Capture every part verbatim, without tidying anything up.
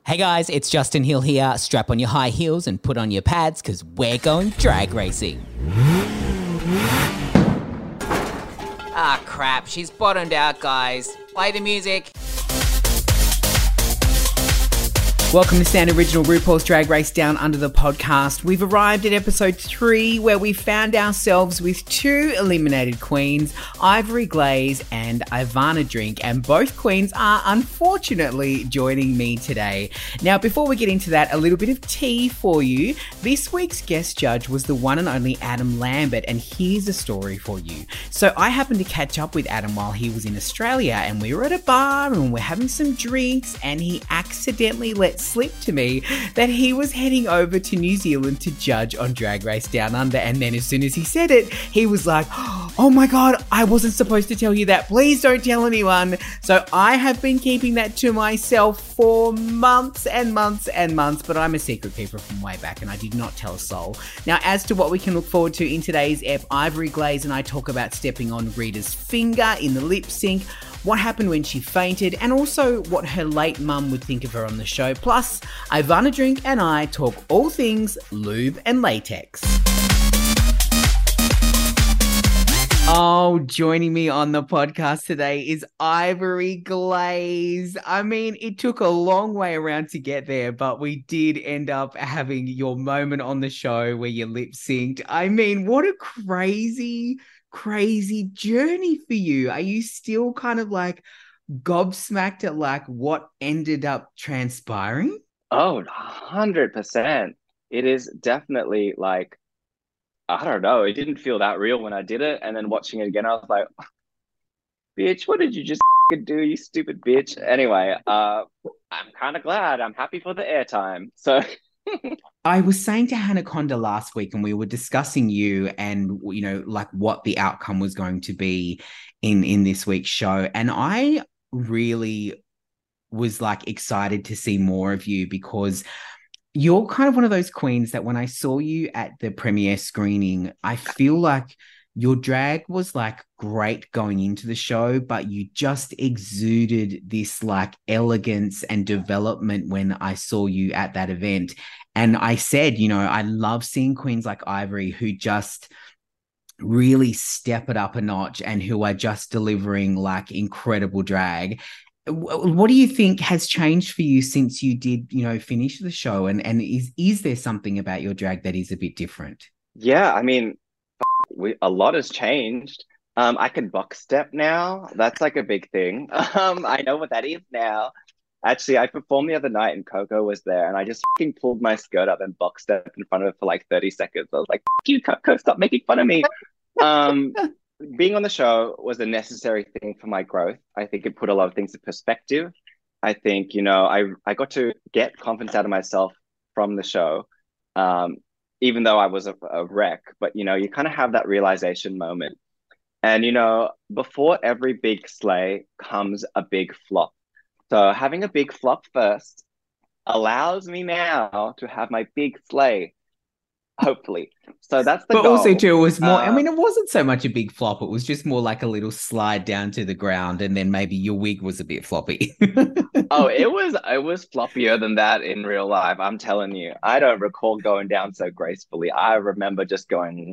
Hey guys, it's Justin Hill here. Strap on your high heels and put on your pads because we're going drag racing. Ah, crap. She's bottomed out, guys. Play the music. Welcome to Stand Original RuPaul's Drag Race Down Under the podcast. We've arrived at episode three where we found ourselves with two eliminated queens, Ivory Glaze and Ivana Drink, and both queens are unfortunately joining me today. Now, before we get into that, a little bit of tea for you. This week's guest judge was the one and only Adam Lambert, and here's a story for you. So I happened to catch up with Adam while he was in Australia, and we were at a bar and we're having some drinks, and he accidentally let slip to me that he was heading over to New Zealand to judge on Drag Race Down Under. And then as soon as he said it, he was like, oh my God, I wasn't supposed to tell you that. Please don't tell anyone. So I have been keeping that to myself for months and months and months, but I'm a secret keeper from way back and I did not tell a soul. Now, as to what we can look forward to in today's ep, Ivory Glaze and I talk about stepping on Rita's finger in the lip sync, what happened when she fainted, and also what her late mum would think of her on the show. Plus, Ivana Drink and I talk all things lube and latex. Oh, joining me on the podcast today is Ivory Glaze. I mean, it took a long way around to get there, but we did end up having your moment on the show where you lip synced. I mean, what a crazy crazy journey for you. Are you still kind of like gobsmacked at like what ended up transpiring? Oh, one hundred percent. It is definitely like, I don't know, it didn't feel that real when I did it. And then watching it again, I was like, bitch, what did you just do, you stupid bitch? Anyway, uh, I'm kind of glad. I'm happy for the airtime. So I was saying to Hanaconda last week, and we were discussing you and, you know, like what the outcome was going to be in, in this week's show. And I really was like excited to see more of you because you're kind of one of those queens that when I saw you at the premiere screening, I feel like your drag was like great going into the show, but you just exuded this like elegance and development when I saw you at that event. And I said, you know, I love seeing queens like Ivory who just really step it up a notch and who are just delivering like incredible drag. What do you think has changed for you since you did, you know, finish the show? And, and is, is there something about your drag that is a bit different? yeah, I mean, we, a lot has changed. Um, I can box step now. That's like a big thing. Um, I know what that is now. Actually, I performed the other night and Coco was there and I just fucking pulled my skirt up and box stepped in front of her for like thirty seconds. I was like, fuck you, Coco, stop making fun of me. Um, being on the show was a necessary thing for my growth. I think it put a lot of things in perspective. I think, you know, I, I got to get confidence out of myself from the show. Um, even though I was a, a wreck, but, you know, you kind of have that realization moment. And, you know, before every big slay comes a big flop. So having a big flop first allows me now to have my big slay, hopefully. So that's the but goal. also too, it was more, uh, I mean, it wasn't so much a big flop. It was just more like a little slide down to the ground. And then maybe your wig was a bit floppy. oh, it was, it was floppier than that in real life. I'm telling you, I don't recall going down so gracefully. I remember just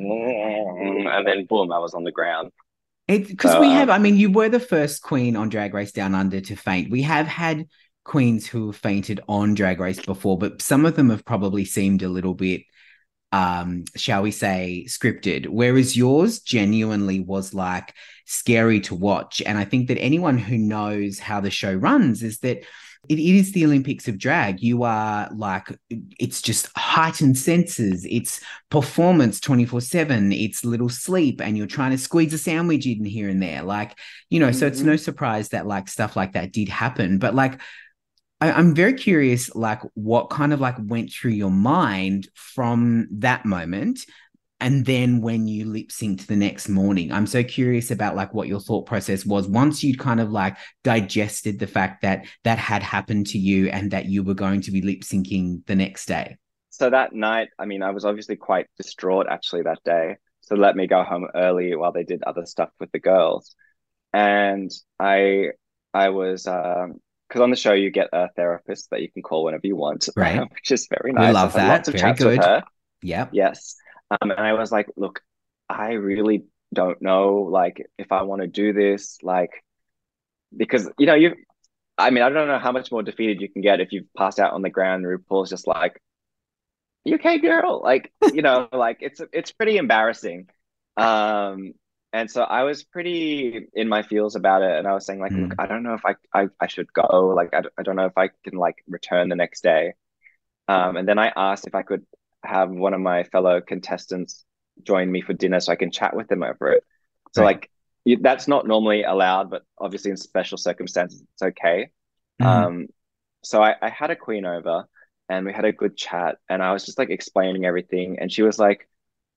going, and then boom, I was on the ground. Because So, we have, um, I mean, you were the first queen on Drag Race Down Under to faint. We have had queens who have fainted on Drag Race before, but some of them have probably seemed a little bit, um, shall we say, scripted, whereas yours genuinely was like scary to watch. And I think that anyone who knows how the show runs is that It, it is the Olympics of drag. You are like, it's just heightened senses. It's performance twenty-four seven. It's little sleep and you're trying to squeeze a sandwich in here and there. Like, you know, so it's no mhm. surprise that like stuff like that did happen. But like, I, I'm very curious, like what kind of like went through your mind from that moment and then when you lip synced the next morning. I'm so curious about like what your thought process was once you'd kind of like digested the fact that that had happened to you and that you were going to be lip syncing the next day. So that night, I mean, I was obviously quite distraught actually that day. So let me go home early while they did other stuff with the girls. And I I was um because on the show you get a therapist that you can call whenever you want, Right. which is very We nice. I've love had lots that. of Very chats with good. her. Yep. Yes. Um, and I was like, look, I really don't know, like, if I want to do this, like, because, you know, you, I mean, I don't know how much more defeated you can get if you've passed out on the ground and RuPaul's just like, you okay, girl? Like, you know, like it's it's pretty embarrassing. Um, and so I was pretty in my feels about it, and I was saying like, look, Mm. I don't know if I I, I should go. Like, I, I don't know if I can like return the next day. Um, and then I asked if I could have one of my fellow contestants join me for dinner so I can chat with them over it. So Right. like you, that's not normally allowed, but obviously in special circumstances it's okay. Mm-hmm. Um, so I, I had a queen over and we had a good chat and I was just like explaining everything and she was like,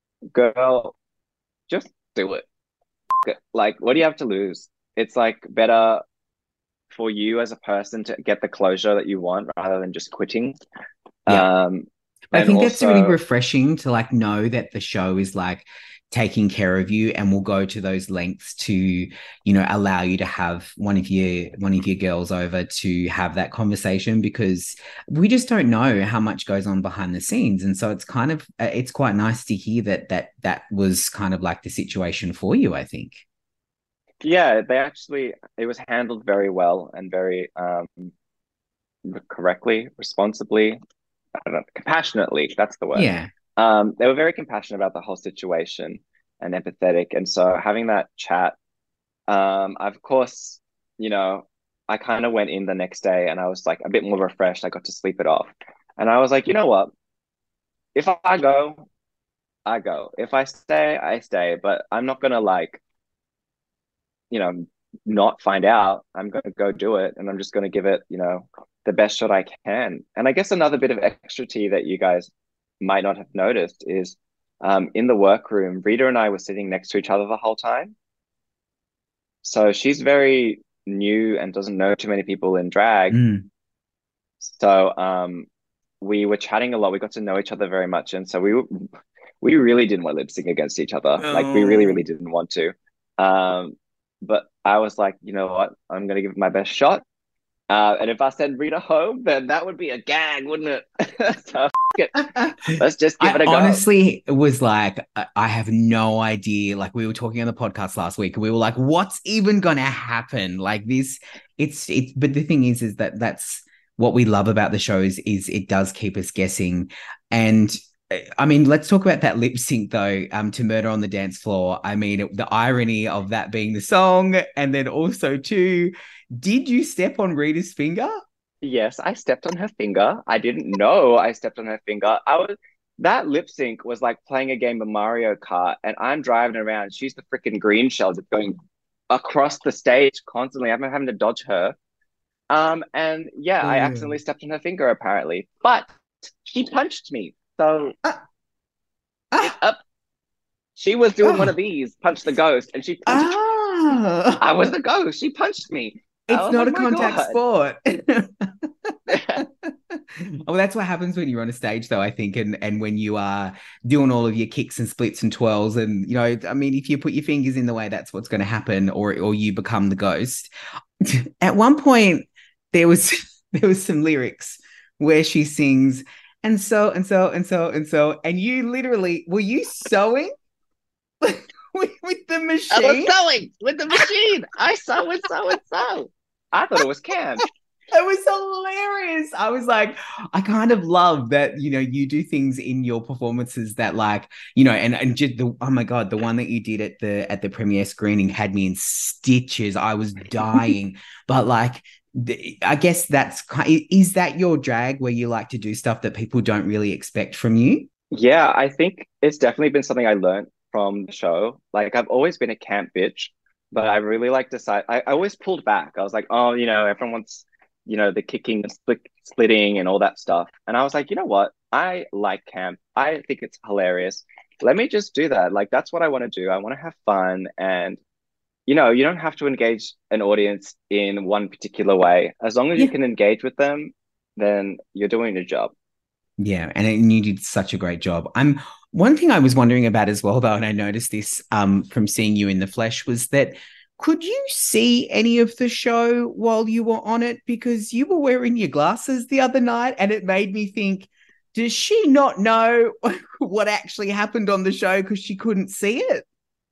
girl, just do it. Like, what do you have to lose? It's like better for you as a person to get the closure that you want rather than just quitting. Yeah. Um, I and think that's really also, refreshing to like know that the show is like taking care of you and will go to those lengths to, you know, allow you to have one of your one of your girls over to have that conversation because we just don't know how much goes on behind the scenes. And so it's kind of uh, it's quite nice to hear that that that was kind of like the situation for you, I think. yeah, they actually, it was handled very well and very um, correctly, responsibly, I don't know, compassionately, that's the word. Yeah. Um, they were very compassionate about the whole situation and empathetic. And so having that chat, um, of course, you know, I kind of went in the next day and I was like a bit more refreshed. I got to sleep it off. And I was like, you know what? If I go, I go. If I stay, I stay. But I'm not gonna like, you know, not find out. I'm gonna go do it and I'm just gonna give it, you know, the best shot I can. And I guess another bit of extra tea that you guys might not have noticed is um, in the workroom, Rita and I were sitting next to each other the whole time. So she's very new and doesn't know too many people in drag. Mm. So um, we were chatting a lot. We got to know each other very much, and so we were, we really didn't want to lip sync against each other. Like we really, Oh. really didn't want to. Um, but I was like, you know what? I'm gonna give it my best shot. Uh, and if I send Rita home, then that would be a gag, wouldn't it? So f- it. Let's just give I it a go. honestly was like, I I have no idea. Like we were talking on the podcast last week, and we were like, what's even gonna happen? Like this, it's it's. But the thing is, is that that's what we love about the shows is it does keep us guessing. And uh, I mean, let's talk about that lip sync though. Um, to Murder on the Dance Floor. I mean, the irony of that being the song, and then also too, did you step on Rita's finger? Yes, I stepped on her finger. I didn't know I stepped on her finger. I was That lip sync was like playing a game of Mario Kart, and I'm driving around. She's the freaking green shell just going across the stage constantly. I'm having to dodge her. Um, and yeah, I accidentally Mm. stepped on her finger apparently, but she punched me. So Ah, it ah, up. She was doing one of oh, these, punch the ghost, and she punched. ah. I was the ghost. She punched me. I It's was not like, a my contact God. sport. Oh, that's what happens when you're on a stage, though, I think, and and when you are doing all of your kicks and splits and twirls, and you know, I mean, if you put your fingers in the way, that's what's going to happen, or or you become the ghost. At one point, there was there was some lyrics where she sings, and so and so and so and so, and you literally were you sewing with, with the I was machine? sewing with the machine. I sew and sew and sew. I thought it was canned. It was hilarious. I was like, I kind of love that, you know, you do things in your performances that like, you know, and, and just the, oh my God, the one that you did at the, at the premiere screening had me in stitches. I was dying, but like, the, I guess that's kind, is that your drag where you like to do stuff that people don't really expect from you? Yeah, I think it's definitely been something I learned from the show. Like I've always been a camp bitch, but I really like decide. I, I always pulled back. I was like, oh, you know, everyone wants, you know, the kicking, the split, splitting, and all that stuff. And I was like, you know what? I like camp. I think it's hilarious. Let me just do that. Like that's what I want to do. I want to have fun, and you know, you don't have to engage an audience in one particular way. As long as you Yeah. can engage with them, then you're doing your job. Yeah, and, and you did such a great job. I'm one thing I was wondering about as well, though, and I noticed this um, from seeing you in the flesh, was that Could you see any of the show while you were on it? Because you were wearing your glasses the other night and it made me think, does she not know what actually happened on the show because she couldn't see it?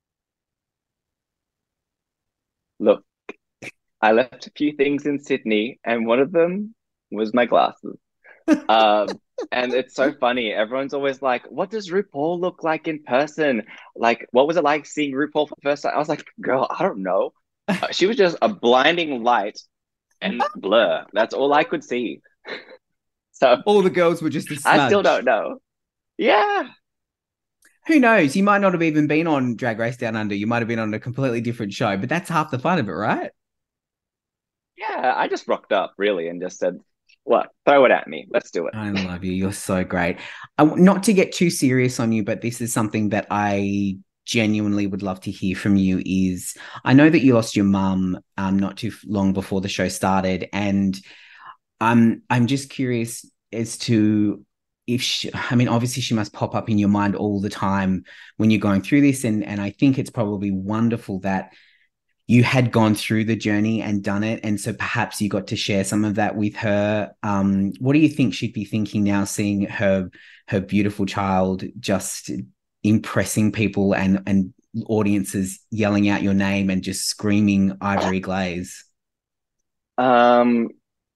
Look, I left a few things in Sydney, and one of them was my glasses. Um, and it's so funny. Everyone's always like, "What does RuPaul look like in person? Like, what was it like seeing RuPaul for the first time?" I was like, "Girl, I don't know." Uh, she was just a blinding light and blur. That's all I could see. So All the girls were just a smudge. I still don't know. Yeah. Who knows? You might not have even been on Drag Race Down Under. You might have been on a completely different show, but that's half the fun of it, right? Yeah, I just rocked up really and just said, "What? Throw it at me. Let's do it." I love you. You're so great. I, not to get too serious on you, but this is something that I genuinely would love to hear from you is I know that you lost your mum um, not too long before the show started. And I'm, I'm just curious as to if she, I mean, obviously she must pop up in your mind all the time when you're going through this. And, and I think it's probably wonderful that you had gone through the journey and done it. And so perhaps you got to share some of that with her. Um, what do you think she'd be thinking now, seeing her, her beautiful child just impressing people and, and audiences yelling out your name and just screaming Ivory Glaze? Um,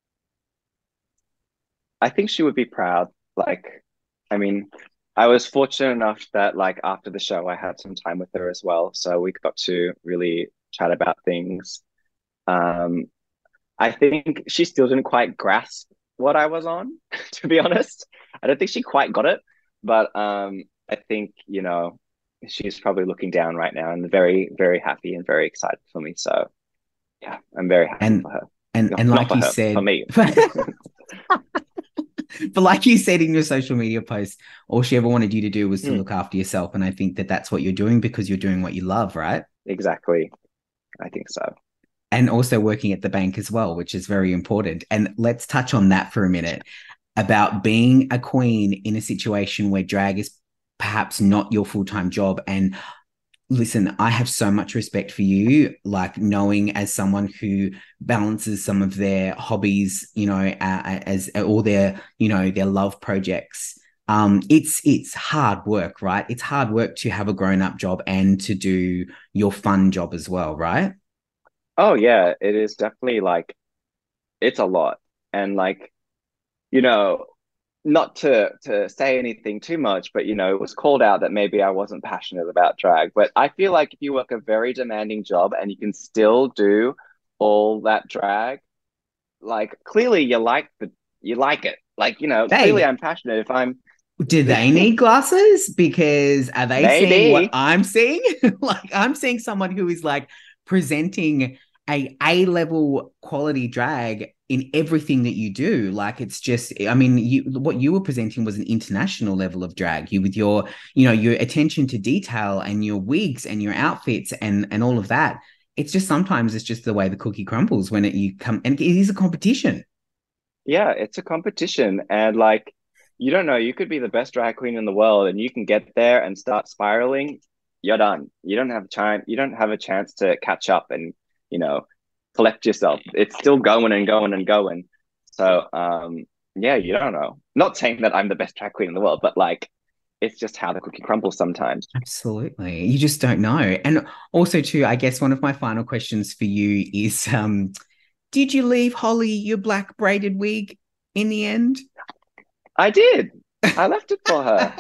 I think she would be proud. Like, I mean, I was fortunate enough that like after the show, I had some time with her as well. So we got to really chat about things. Um, I think she still didn't quite grasp what I was on, to be honest. I don't think she quite got it, but um, I think, you know, she's probably looking down right now and very, very happy and very excited for me. So yeah, I'm very happy and, for her. And, Not, and like not you her, said, for me. But like you said in your social media post, all she ever wanted you to do was to Mm. look after yourself. And I think that that's what you're doing because you're doing what you love, right? Exactly. I think so. And also working at the bank as well, which is very important. And let's touch on that for a minute about being a queen in a situation where drag is perhaps not your full-time job. And listen, I have so much respect for you, like knowing as someone who balances some of their hobbies, you know, uh, as all their, you know, their love projects. Um, it's it's hard work, right? It's hard work to have a grown-up job and to do your fun job as well, right? Oh yeah, it is definitely like it's a lot. And like, you know, not to to say anything too much, but you know, it was called out that maybe I wasn't passionate about drag. But I feel like if you work a very demanding job and you can still do all that drag, like clearly you like the you like it. Like, you know, clearly Hey, I'm passionate if I'm do they need glasses? Because are they seeing what maybe. I'm seeing? Like I'm seeing someone who is like presenting a A-level quality drag in everything that you do. Like it's just, I mean, you what you were presenting was an international level of drag. You with your, you know, your attention to detail and your wigs and your outfits and and all of that. It's just sometimes it's just the way the cookie crumbles when it you come and it is a competition. Yeah, it's a competition. And like, you don't know, you could be the best drag queen in the world and you can get there and start spiraling, you're done. You don't have time, you don't have a chance to catch up and, you know, collect yourself. It's still going and going and going. So um yeah, you don't know. Not saying that I'm the best drag queen in the world, but like it's just how the cookie crumbles sometimes. Absolutely. You just don't know. And also too, I guess one of my final questions for you is um did you leave Holly your black braided wig in the end? I did. I left it for her.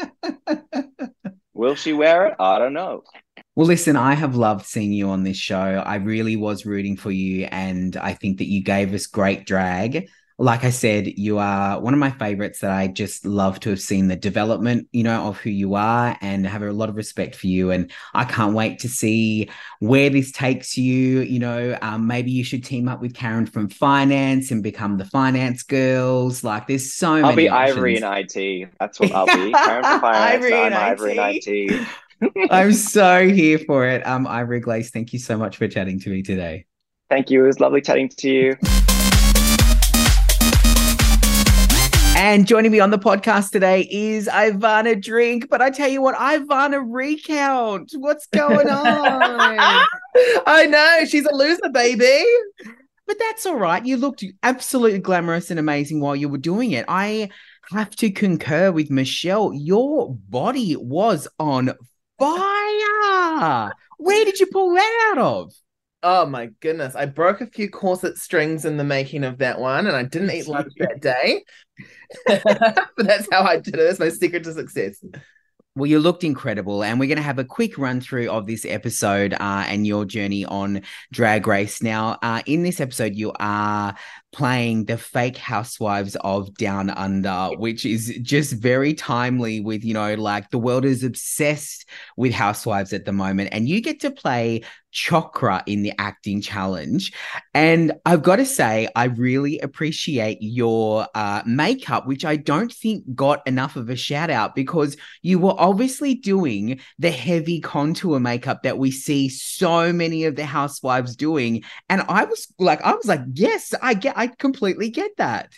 Will she wear it? I don't know. Well, listen, I have loved seeing you on this show. I really was rooting for you, and I think that you gave us great drag. Like I said, you are one of my favorites that I just love to have seen the development, you know, of who you are and have a lot of respect for you. And I can't wait to see where this takes you. You know, um, maybe you should team up with Karen from finance and become the finance girls. Like there's so I'll many be Ivory in options. I T. That's what I'll be. Karen for finance. Ivory I'm and Ivory in I T. I T. I'm so here for it. Um, Ivory Glaze, thank you so much for chatting to me today. Thank you. It was lovely chatting to you. And joining me on the podcast today is Ivana Drink. But I tell you what, Ivana Recount. What's going on? I know. She's a loser, baby. But that's all right. You looked absolutely glamorous and amazing while you were doing it. I have to concur with Michelle. Your body was on fire. Where did you pull that out of? Oh my goodness. I broke a few corset strings in the making of that one, and I didn't eat lunch that day. But that's how I did it. That's my secret to success. Well, you looked incredible, and we're going to have a quick run through of this episode uh, and your journey on Drag Race. Now, uh, in this episode, you are playing the fake housewives of Down Under, which is just very timely with, you know, like the world is obsessed with housewives at the moment, and you get to play Chokra in the acting challenge. And I've got to say, I really appreciate your uh, makeup, which I don't think got enough of a shout out, because you were obviously doing the heavy contour makeup that we see so many of the housewives doing. And I was like, I was like, yes, I get, I completely get that.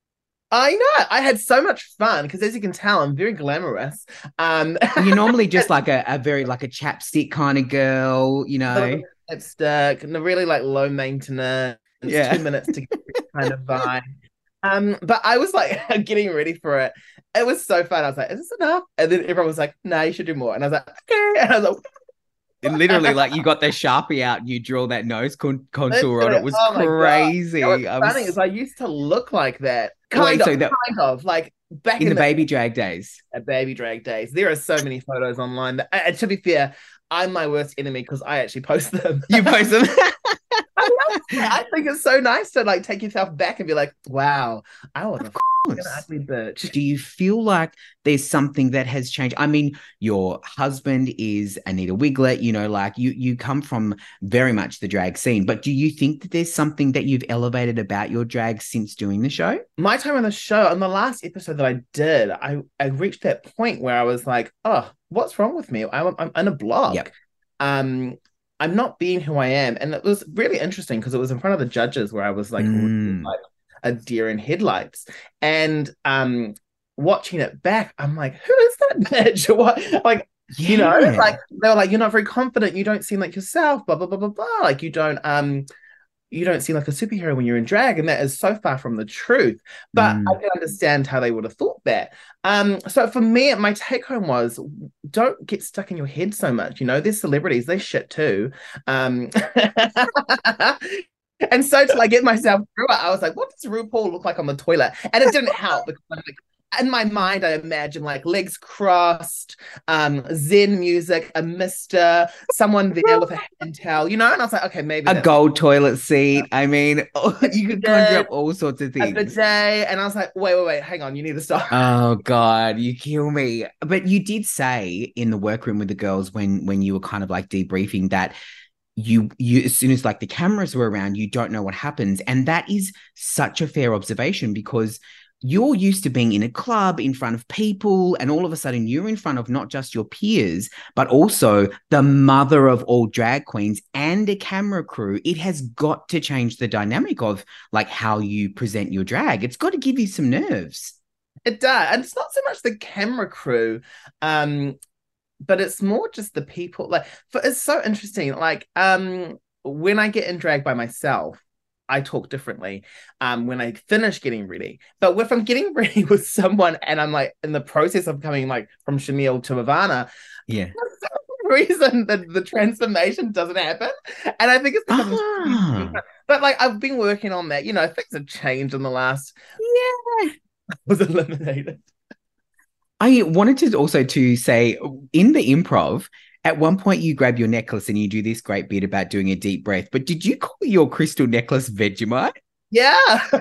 I know. I had so much fun because, as you can tell, I'm very glamorous. Um, You're normally just like a, a very like a chapstick kind of girl, you know. Lipstick, and really like low maintenance. Yeah. Two minutes to get kind of vibe. Um, but I was like getting ready for it. It was so fun. I was like, "Is this enough?" And then everyone was like, "No, you should do more." And I was like, "Okay." And I was like. And literally, like, you got the Sharpie out and you draw that nose con- contour on. It was oh crazy. You know what's I funny was... is I used to look like that. Kind Wait, of, so that... kind of. Like, back in, in the, the baby drag days. At baby drag days. There are so many photos online. That, uh, to be fair, I'm my worst enemy because I actually post them. You post them? I, I think it's so nice to, like, take yourself back and be like, wow, I was a an ugly bitch. Do you feel like there's something that has changed? I mean, your husband is Anita Wiglet, you know, like you you come from very much the drag scene, but do you think that there's something that you've elevated about your drag since doing the show? My time on the show, on the last episode that I did, I, I reached that point where I was like, oh, what's wrong with me? I'm, I'm in a blog. Yep. Um, I'm not being who I am. And it was really interesting because it was in front of the judges where I was like, mm. like a deer in headlights. And um, watching it back, I'm like, who is that bitch? What? Like, yeah. You know, like they were like, you're not very confident. You don't seem like yourself, blah, blah, blah, blah, blah. Like you don't, um, you don't seem like a superhero when you're in drag. And that is so far from the truth. But mm. I can understand how they would have thought that. Um, so for me, my take home was, don't get stuck in your head so much. You know, there's celebrities, they shit too. Um, and so to like get myself through it, I was like, what does RuPaul look like on the toilet? And it didn't help because I'm like, in my mind, I imagine like legs crossed, um, Zen music, a mister, someone there with a hand towel, you know? And I was like, okay, maybe a gold toilet seat. I mean, you could conjure up all sorts of things. A bidet, and I was like, wait, wait, wait, hang on, you need to stop. Oh God, you kill me. But you did say in the workroom with the girls when when you were kind of like debriefing that you you as soon as like the cameras were around, you don't know what happens. And that is such a fair observation because you're used to being in a club in front of people, and all of a sudden you're in front of not just your peers, but also the mother of all drag queens and a camera crew. It has got to change the dynamic of like how you present your drag. It's got to give you some nerves. It does. And it's not so much the camera crew, um, but it's more just the people. Like, for, it's so interesting. Like, um, when I get in drag by myself, I talk differently um, when I finish getting ready. But if I'm getting ready with someone and I'm like in the process of coming like from Chanel to Ivana, yeah, for some reason the, the transformation doesn't happen. And I think it's because ah. of, but like I've been working on that. You know, things have changed in the last yeah. I was eliminated. I wanted to also to say in the improv, at one point you grab your necklace and you do this great bit about doing a deep breath, but did you call your crystal necklace Vegemite? Yeah.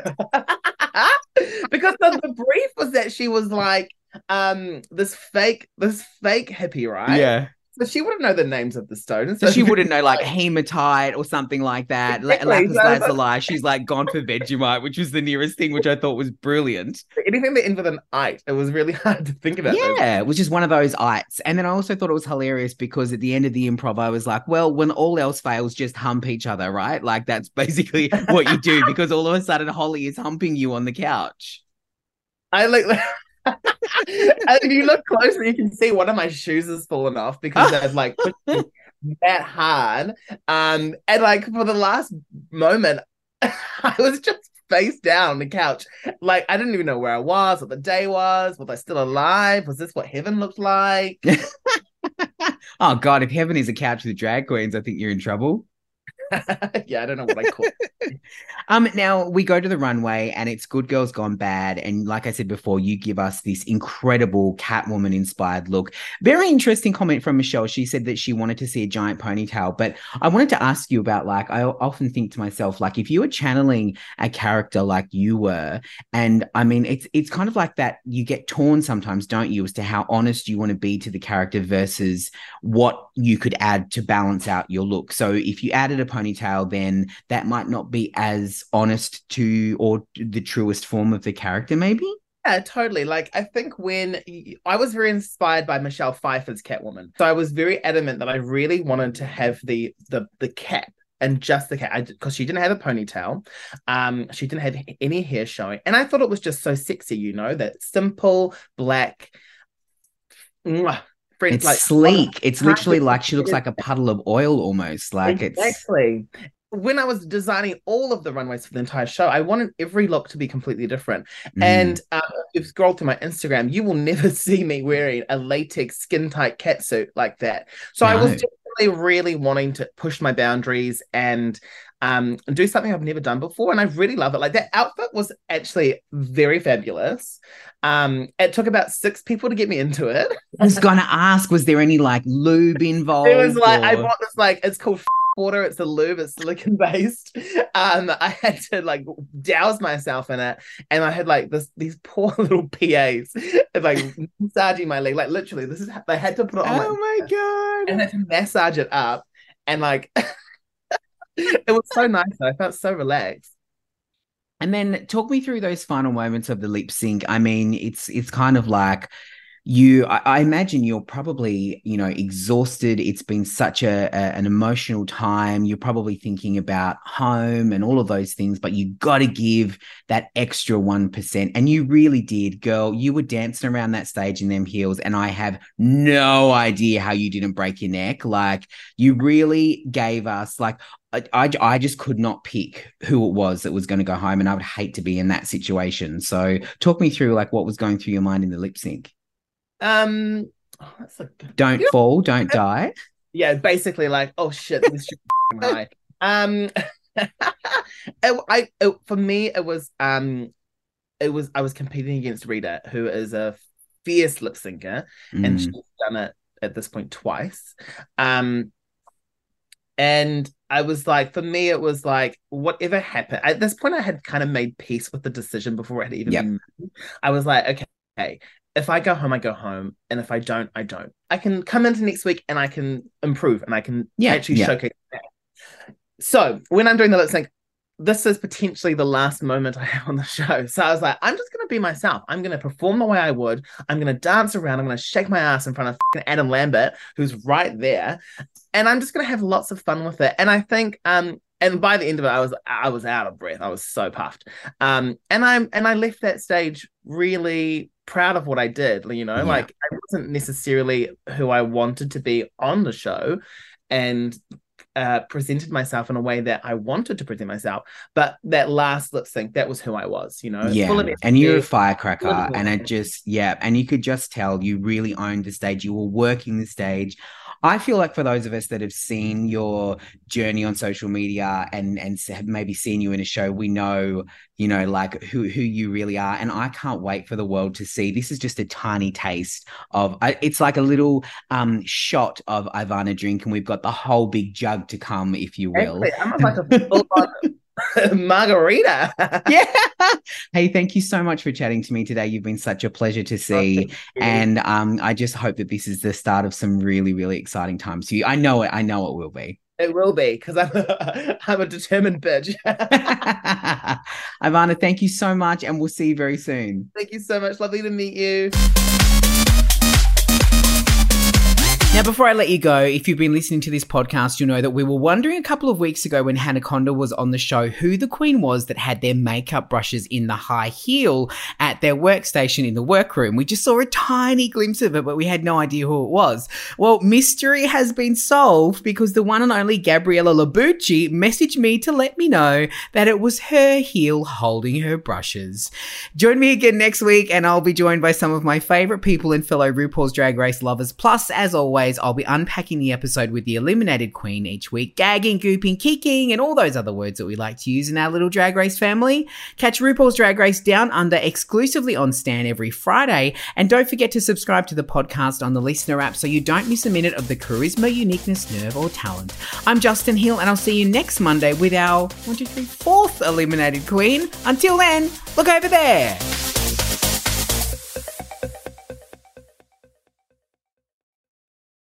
Because the, the brief was that she was like um this fake this fake hippie, right? Yeah. So she wouldn't know the names of the stones. So she wouldn't know like hematite or something like that. Exactly. Lapis lazuli. She's like gone for Vegemite, which was the nearest thing, which I thought was brilliant. Anything that ended with an "ite," it was really hard to think about. Yeah, those. Which is one of those ites. And then I also thought it was hilarious because at the end of the improv, I was like, well, when all else fails, just hump each other, right? Like that's basically what you do because all of a sudden Holly is humping you on the couch. I like. And if you look closer, you can see one of my shoes has fallen off because I've like pushed it that hard. Um, and like for the last moment, I was just face down on the couch. Like I didn't even know where I was, what the day was. Was I still alive? Was this what heaven looked like? Oh God, if heaven is a couch with drag queens, I think you're in trouble. Yeah, I don't know what I call it. Um, now we go to the runway and it's Good Girls Gone Bad. And like I said before, you give us this incredible Catwoman inspired look. Very interesting comment from Michelle. She said that she wanted to see a giant ponytail, but I wanted to ask you about, like, I often think to myself, like, if you were channeling a character like you were, and I mean, it's, it's kind of like that, you get torn sometimes, don't you, as to how honest you want to be to the character versus what you could add to balance out your look. So if you added a ponytail, then that might not be as honest to or the truest form of the character, maybe. Yeah, totally. Like, I think when I was very inspired by Michelle Pfeiffer's Catwoman, so I was very adamant that I really wanted to have the the the cap and just the cap, because she didn't have a ponytail, um, she didn't have any hair showing, and I thought it was just so sexy, you know, that simple black. Mwah, friend, it's like, sleek. It's literally like she looks like a puddle of oil almost. Like exactly. It's when I was designing all of the runways for the entire show, I wanted every look to be completely different. Mm. And uh, if you scroll through my Instagram, you will never see me wearing a latex skin tight catsuit like that. So no. I was definitely really wanting to push my boundaries and um, do something I've never done before. And I really love it. Like, that outfit was actually very fabulous. Um, it took about six people to get me into it. I was going to ask, was there any like lube involved? It was like, or... I bought this, like, it's called water, it's a lube, it's silicone based. um I had to like douse myself in it, and I had like this these poor little P As like massaging my leg, like literally this is they had to put it on. Oh my god. And I had to massage it up, and like it was so nice. I felt so relaxed. And then talk me through those final moments of the lip sync. I mean, it's it's kind of like you, I, I imagine you're probably, you know, exhausted. It's been such a, a an emotional time. You're probably thinking about home and all of those things, but you got to give that extra one percent. And you really did, girl. You were dancing around that stage in them heels, and I have no idea how you didn't break your neck. Like, you really gave us, like, I, I, I just could not pick who it was that was going to go home, and I would hate to be in that situation. So talk me through, like, what was going through your mind in the lip sync. Um, oh, that's a don't you know, fall, don't die. Yeah, basically, like, oh shit, this shit high. Um, it, I it, for me, it was um, it was I was competing against Rita, who is a fierce lip syncer, mm. and she's done it at this point twice. Um, and I was like, for me, it was like, whatever happened at this point, I had kind of made peace with the decision before it had even yep. been made. I was like, okay. okay. If I go home, I go home. And if I don't, I don't. I can come into next week and I can improve and I can yeah, actually yeah. showcase that. So when I'm doing the lip sync, this is potentially the last moment I have on the show. So I was like, I'm just going to be myself. I'm going to perform the way I would. I'm going to dance around. I'm going to shake my ass in front of Adam Lambert, who's right there. And I'm just going to have lots of fun with it. And I think, um, and by the end of it, I was I was out of breath. I was so puffed. Um, and I and I left that stage really proud of what I did. You know, yeah. like, I wasn't necessarily who I wanted to be on the show, and uh, presented myself in a way that I wanted to present myself. But that last lip sync, that was who I was. You know, yeah. Full of and you're a firecracker, and I just yeah, and you could just tell you really owned the stage. You were working the stage. I feel like for those of us that have seen your journey on social media and and have maybe seen you in a show, we know, you know, like who, who you really are. And I can't wait for the world to see. This is just a tiny taste of, it's like a little um, shot of Ivana drink, and we've got the whole big jug to come, if you will. Actually, I'm about to full on margarita. Yeah. Hey, thank you so much for chatting to me today. You've been such a pleasure to see. Oh, and um, I just hope that this is the start of some really, really exciting times for you. I know it. I know it will be. It will be, because I'm a, I'm a determined bitch. Ivana, thank you so much, and we'll see you very soon. Thank you so much. Lovely to meet you. Now, Now, before I let you go, if you've been listening to this podcast, you'll know that we were wondering a couple of weeks ago when Hanaconda was on the show who the queen was that had their makeup brushes in the high heel at their workstation in the workroom. We just saw a tiny glimpse of it, but we had no idea who it was. Well, mystery has been solved because the one and only Gabriella Labucci messaged me to let me know that it was her heel holding her brushes. Join me again next week and I'll be joined by some of my favourite people and fellow RuPaul's Drag Race lovers. Plus, as always, I'll be unpacking the episode with the eliminated queen each week, gagging, gooping, kicking, and all those other words that we like to use in our little Drag Race family. Catch RuPaul's Drag Race Down Under exclusively on Stan every Friday, and don't forget to subscribe to the podcast on the Listener app so you don't miss a minute of the charisma, uniqueness, nerve, or talent. I'm Justin Hill, and I'll see you next Monday with our one, two, three, fourth eliminated queen. Until then, look over there.